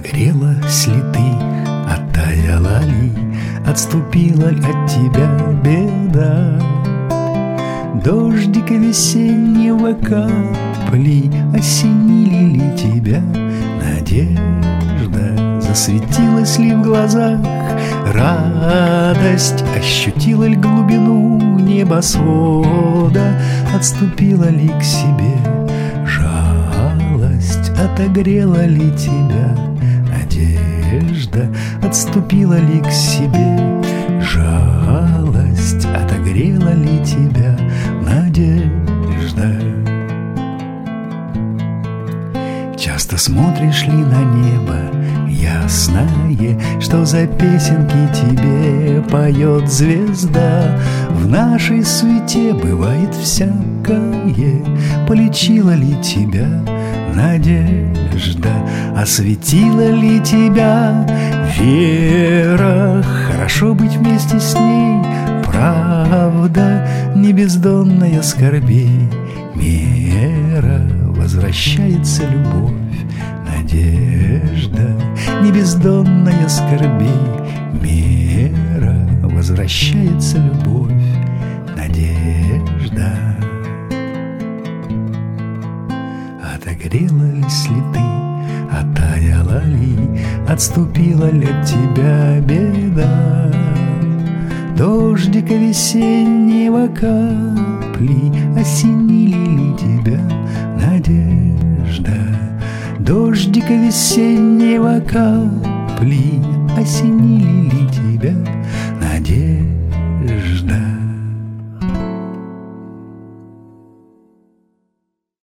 Отогрелась ли ты, оттаяла ли, отступила ли от тебя беда? Дождика весеннего капли осенили ли тебя? Надежда засветилась ли в глазах? Радость ощутила ли глубину небосвода? Отступила ли к себе жалость? Отогрела ли тебя надежда? Отступила ли к себе жалость? Отогрела ли тебя надежда? Часто смотришь ли на небо ясное, что за песенки тебе поет звезда? В нашей суете бывает всякое. Полечила ли тебя надежда? Осветила ли тебя вера? Хорошо быть вместе с ней, правда, не бездонная скорбей мера. Возвращается любовь, надежда, не бездонная скорбей мера. Возвращается любовь, надежда. Отогрелась ли ты, оттаяла ли, отступила ли от тебя беда? Дождика весеннего капли осенили ли тебя надежда? Дождика весеннего капли осенили ли тебя надежда?